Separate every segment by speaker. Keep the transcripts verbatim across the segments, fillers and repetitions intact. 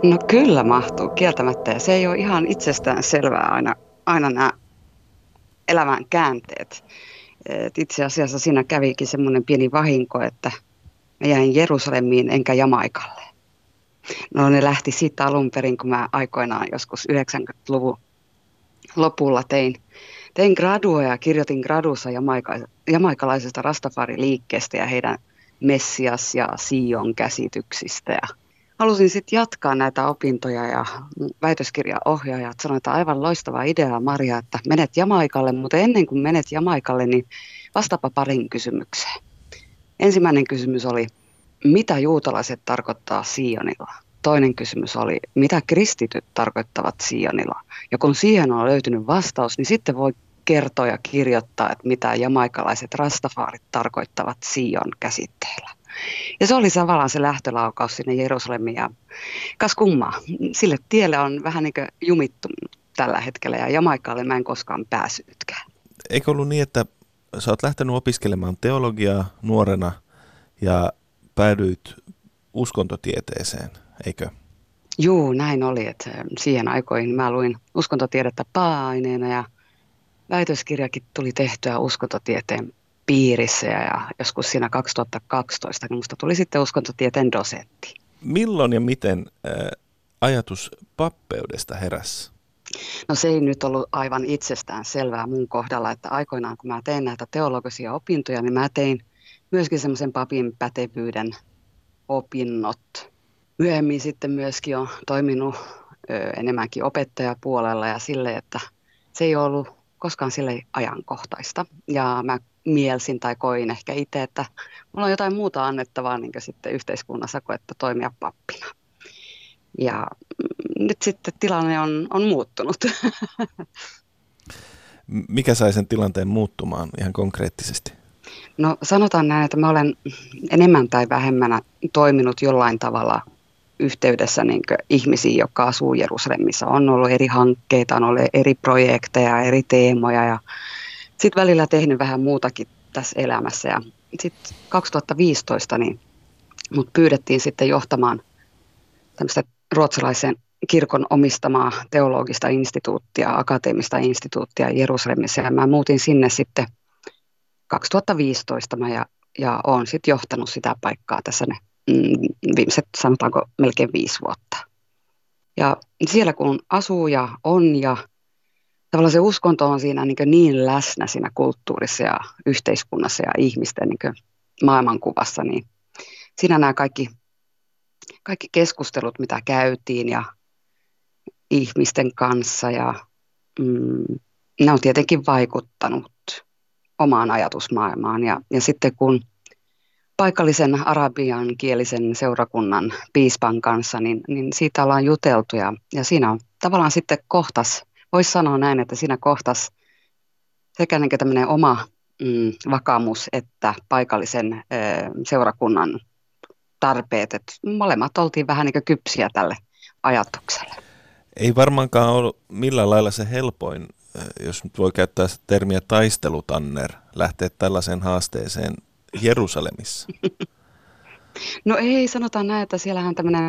Speaker 1: No kyllä mahtuu kieltämättä ja se ei ole ihan itsestään selvää aina, aina nämä elämän käänteet. Et itse asiassa siinä kävikin semmoinen pieni vahinko, että mä jäin Jerusalemiin enkä Jamaikalle. No ne lähti siitä alun perin, kun mä aikoinaan joskus yhdeksänkymmentäluvun lopulla tein, tein gradua ja kirjoitin gradussa jamaika- jamaikalaisesta Rastafari-liikkeestä ja heidän Messias- ja Sion käsityksistä. Ja halusin sitten jatkaa näitä opintoja ja väitöskirjaohjaajat sanoivat, että aivan loistava idea, Maria, että menet Jamaikalle, mutta ennen kuin menet Jamaikalle, niin vastaapa parin kysymykseen. Ensimmäinen kysymys oli, mitä juutalaiset tarkoittaa Sionilla? Toinen kysymys oli, mitä kristityt tarkoittavat Sionilla? Ja kun siihen on löytynyt vastaus, niin sitten voi kertoa ja kirjoittaa, että mitä jamaikalaiset rastafarit tarkoittavat Sion käsitteellä. Ja se oli tavallaan se lähtölaukaus sinne Jerusalemiin. Ja kas kummaa, sille tielle on vähän niin kuin jumittu tällä hetkellä ja Jamaikalle mä en koskaan päässytkään.
Speaker 2: Eikö ollut niin, että sä oot lähtenyt opiskelemaan teologiaa nuorena ja päädyit uskontotieteeseen, eikö?
Speaker 1: Juu, näin oli, että siihen aikoihin mä luin uskontotiedettä pääaineena ja väitöskirjakin tuli tehtyä uskontotieteen piirissä ja joskus siinä kaksituhattakaksitoista niin musta tuli sitten uskontotieteen dosentti.
Speaker 2: Milloin ja miten ää, ajatus pappeudesta heräsi?
Speaker 1: No se ei nyt ollut aivan itsestään selvää mun kohdalla, että aikoinaan kun mä tein näitä teologisia opintoja, niin mä tein myöskin semmoisen papin pätevyyden opinnot. Myöhemmin sitten myöskin on toiminut ö, enemmänkin opettajapuolella ja sille, että se ei ollut koskaan sille ajankohtaista. Ja mä mielsin tai koin ehkä itse, että mulla on jotain muuta annettavaa niin sitten yhteiskunnassa kuin että toimia pappina. Ja nyt sitten tilanne on, on muuttunut.
Speaker 2: Mikä sai sen tilanteen muuttumaan ihan konkreettisesti?
Speaker 1: No sanotaan näin, että mä olen enemmän tai vähemmän toiminut jollain tavalla yhteydessä niin kuin ihmisiin, jotka asuu Jerusalemissa. On ollut eri hankkeita, on ollut eri projekteja, eri teemoja ja sitten välillä tehnyt vähän muutakin tässä elämässä. Ja sitten kaksituhattaviisitoista niin mut pyydettiin sitten johtamaan tämmöistä ruotsalaisen kirkon omistamaa teologista instituuttia, akateemista instituuttia Jerusalemissa. Ja mä muutin sinne sitten kaksituhattaviisitoista mä ja, ja olen sitten johtanut sitä paikkaa tässä ne mm, viimeiset, sanotaanko melkein viisi vuotta. Ja siellä kun asuu ja on ja tavallaan se uskonto on siinä niin, niin läsnä siinä kulttuurissa ja yhteiskunnassa ja ihmisten niin maailmankuvassa, niin siinä nämä kaikki, kaikki keskustelut, mitä käytiin ja ihmisten kanssa ja mm, ne on tietenkin vaikuttanut omaan ajatusmaailmaan. Ja, ja sitten kun paikallisen arabiankielisen seurakunnan piispan kanssa, niin, niin siitä ollaan juteltu ja, ja siinä on tavallaan sitten kohtas, voisi sanoa näin, että siinä kohtas sekä niin tämmöinen oma mm, vakaumus että paikallisen ö, seurakunnan tarpeet, että molemmat oltiin vähän niin kuin kypsiä tälle ajatukselle.
Speaker 2: Ei varmaankaan ole millään lailla se helpoin, jos nyt voi käyttää sitä termiä taistelutanner, lähteä tällaiseen haasteeseen Jerusalemissa.
Speaker 1: No ei, sanotaan näin, että siellähän tämmöinen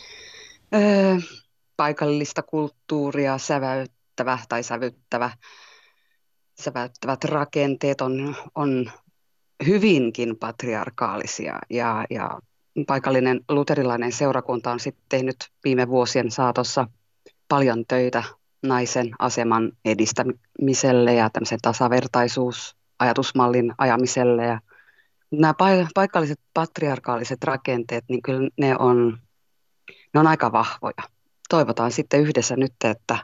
Speaker 1: ö, paikallista kulttuuria säväyttävä tai sävyttävä, säväyttävät rakenteet on, on hyvinkin patriarkaalisia ja, ja paikallinen luterilainen seurakunta on sitten tehnyt viime vuosien saatossa paljon töitä naisen aseman edistämiselle ja tämmöisen tasavertaisuusajatusmallin ajamiselle. Ja nämä paikalliset patriarkaaliset rakenteet, niin kyllä ne on, ne on aika vahvoja. Toivotaan sitten yhdessä nyt, että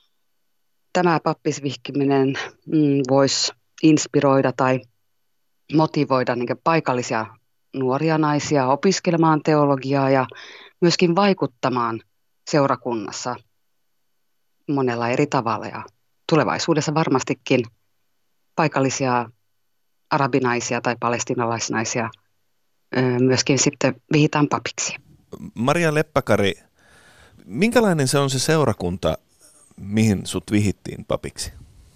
Speaker 1: tämä pappisvihkiminen mm, voisi inspiroida tai motivoida niin kuin paikallisia nuoria naisia opiskelemaan teologiaa ja myöskin vaikuttamaan seurakunnassa monella eri tavalla. Ja tulevaisuudessa varmastikin paikallisia arabinaisia tai palestiinalaisnaisia myöskin sitten vihitään papiksi.
Speaker 2: Maria Leppäkari, minkälainen se on se seurakunta, mihin sut vihittiin papiksi?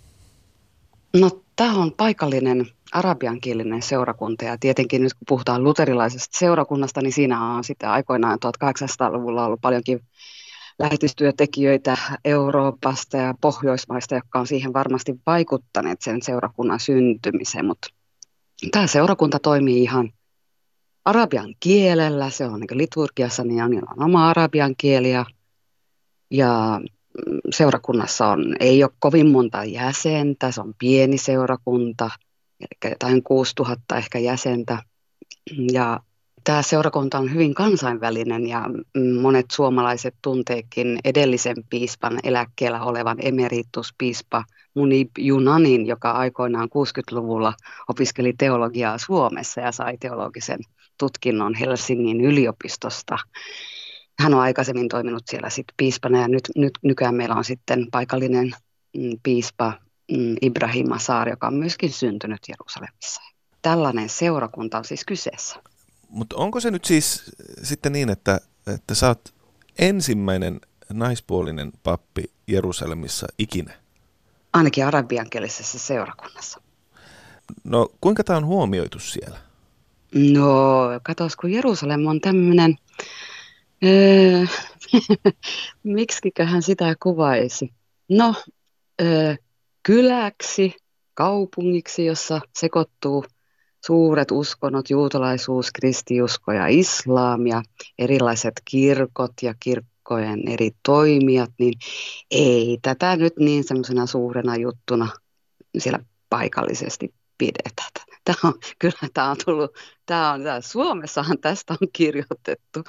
Speaker 1: No tämä on paikallinen arabiankielinen seurakunta ja tietenkin nyt kun puhutaan luterilaisesta seurakunnasta, niin siinä on sitten aikoinaan tuhatkahdeksansataaluvulla ollut paljonkin lähetystyötekijöitä Euroopasta ja Pohjoismaista, jotka on siihen varmasti vaikuttaneet sen seurakunnan syntymiseen, mutta tämä seurakunta toimii ihan arabian kielellä, se on niin liturgiassa, niin on, on oma arabian kieli ja, ja seurakunnassa on, ei ole kovin monta jäsentä, se on pieni seurakunta, eli jotain kuusituhatta ehkä jäsentä ja tämä seurakunta on hyvin kansainvälinen ja monet suomalaiset tunteekin edellisen piispan eläkkeellä olevan emerituspiispa Munib Yunanin, joka aikoinaan kuusikymmentäluvulla opiskeli teologiaa Suomessa ja sai teologisen tutkinnon Helsingin yliopistosta. Hän on aikaisemmin toiminut siellä sitten piispana ja nyt, nyt nykyään meillä on sitten paikallinen mm, piispa mm, Ibrahim Asar, joka on myöskin syntynyt Jerusalemissa. Tällainen seurakunta on siis kyseessä.
Speaker 2: Mutta onko se nyt siis sitten niin, että, että sä oot ensimmäinen naispuolinen pappi Jerusalemissa ikinä?
Speaker 1: Ainakin arabiankielisessä seurakunnassa.
Speaker 2: No kuinka tämä on huomioitu siellä?
Speaker 1: No katos, kun Jerusalem on tämmöinen, öö, miksiköhän sitä kuvaisi? No öö, kyläksi, kaupungiksi, jossa sekoittuu suuret uskonnot, juutalaisuus, kristiusko ja islam ja erilaiset kirkot ja kirkkojen eri toimijat, niin ei tätä nyt niin semmoisena suurena juttuna siellä paikallisesti pidetä. Tämä on, kyllä tämä on tullut, tämä on, tämä Suomessahan tästä on kirjoitettu.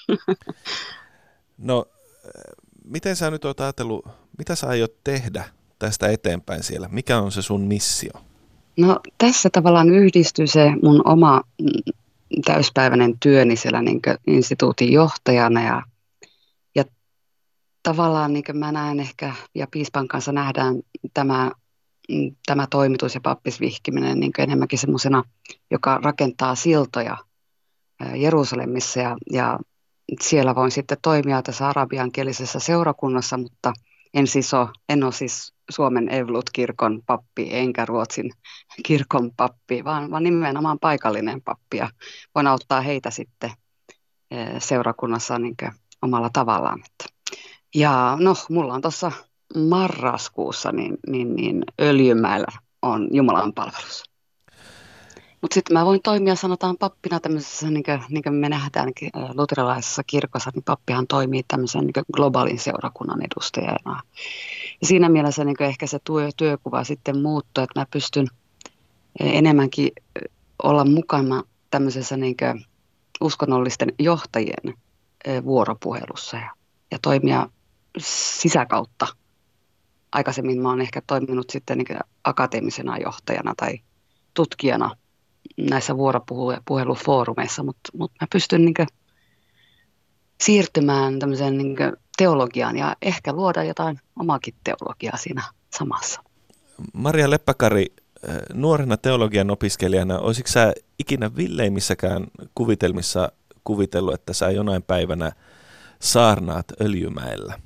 Speaker 2: No, miten sä nyt oot ajatellut, mitä sä aiot tehdä tästä eteenpäin siellä? Mikä on se sun missio?
Speaker 1: No tässä tavallaan yhdistyy se mun oma täyspäiväinen työni siellä niin kuin instituutin johtajana ja, ja tavallaan niin kuin mä näen ehkä ja piispan kanssa nähdään tämä, tämä toimitus ja pappisvihkiminen niin kuin enemmänkin semmoisena, joka rakentaa siltoja Jerusalemissa ja, ja siellä voin sitten toimia tässä arabiankielisessä seurakunnassa, mutta en siis ole, en ole siis Suomen Evlut-kirkon pappi enkä Ruotsin kirkon pappi, vaan, vaan nimenomaan paikallinen pappi ja voin auttaa heitä sitten seurakunnassa niin kuin omalla tavallaan. Ja no, mulla on tuossa marraskuussa niin, niin, niin Öljymäellä on Jumalan palvelus. Mutta sitten mä voin toimia, sanotaan pappina tämmöisessä, niin kuin, niin kuin me nähdään luterilaisessa kirkossa, niin pappihan toimii tämmöisen niin globaalin seurakunnan edustajana. Ja siinä mielessä niin ehkä se työ, työkuva sitten muuttuu, että mä pystyn enemmänkin olla mukana tämmöisessä niin uskonnollisten johtajien vuoropuhelussa ja, ja toimia sisäkautta. Aikaisemmin mä oon ehkä toiminut sitten niin akateemisena johtajana tai tutkijana näissä vuoropuhelufoorumeissa, mutta, mutta mä pystyn niin kuin siirtymään tämmöiseen niin kuin teologiaan ja ehkä luoda jotain omaakin teologiaa siinä samassa.
Speaker 2: Maria Leppäkari, nuorena teologian opiskelijana, olisitko sä ikinä villeimmissäkään kuvitelmissa kuvitellut, että sä jonain päivänä saarnaat Öljymäellä?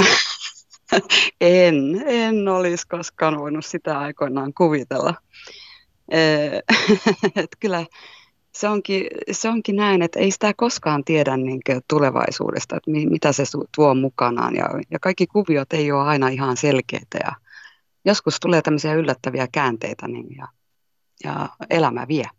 Speaker 1: En, en olisi koskaan voinut sitä aikoinaan kuvitella. Että kyllä se onkin, se onkin näin, että ei sitä koskaan tiedä niin tulevaisuudesta, että mitä se tuo mukanaan. Ja, ja kaikki kuviot ei ole aina ihan selkeitä. Ja joskus tulee tämmöisiä yllättäviä käänteitä niin ja, ja elämä vie.